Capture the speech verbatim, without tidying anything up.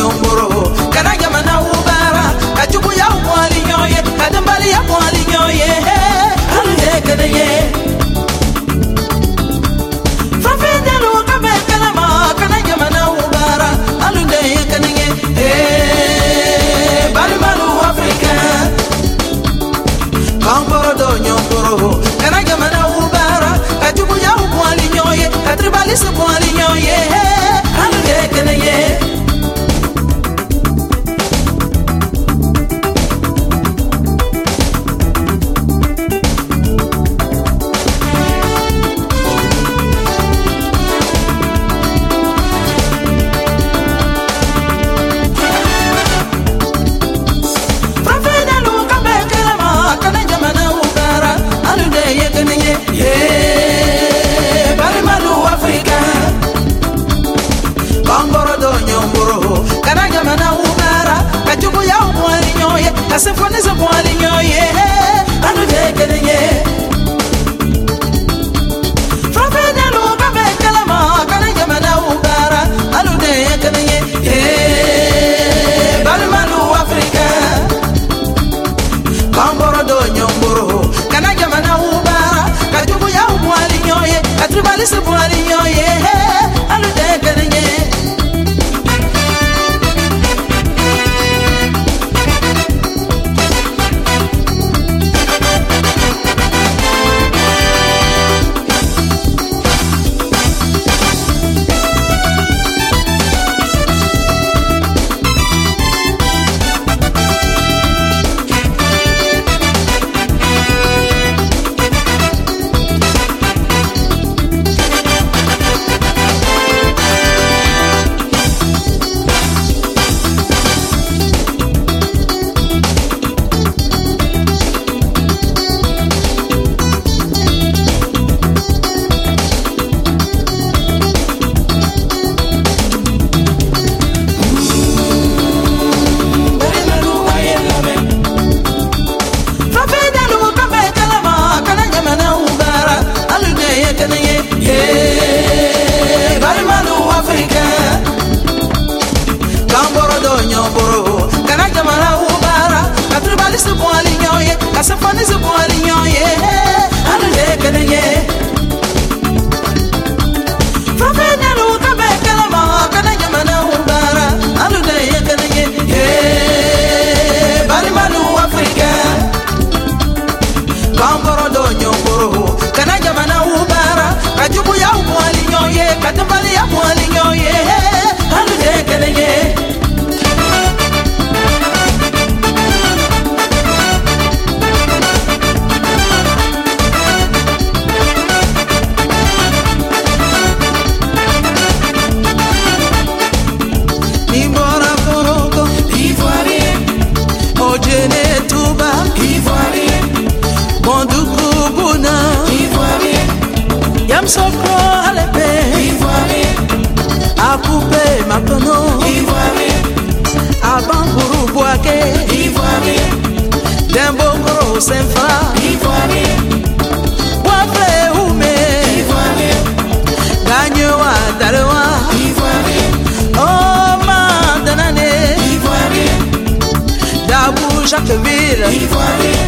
nyongoro kana jamana ubara kajubu ya mwali nyoye kadambali ya mwali nyoye alde kadeye fafenda lo kabe kalama kana jamana ubara alde kadeye eh bali malu afrika kangoro do nyongoro kana jamana ubara kajubu ya mwali nyoye katribali se mwali nyoye alde kadeye Symphony is a boiling your yeah, and the day getting it. From Fedalo, Kalama, Kanayamana Ubara, and the day getting it. Yeah, Balimanu Africa. Kamborodo, Yomboro, Kanayamana Ubara, Katuya, boiling your yeah, Katribalis boiling your yeah, and the day getting it. Symphony is a boiling your yeah, and the day getting it. From Fedalo, Kalama, Kanayamana Ubara, and the day getting it. Yeah, Balimanu Africa. Kamborodo, Nyongoro, Kanayamana Ubara, Kajubuya boiling your yeah, Katambalia boiling your yeah, and the day getting it. Yam sokro alepe Ivoirien Akoupe makono Ivoirien Abangourou boake Ivoirien Dembongoro senfa Ivoirien Wafle oume Ivoirien Gagnewa dalewa Ivoirien Oh mandanane Ivoirien Dabou Jacquesville Ivoirien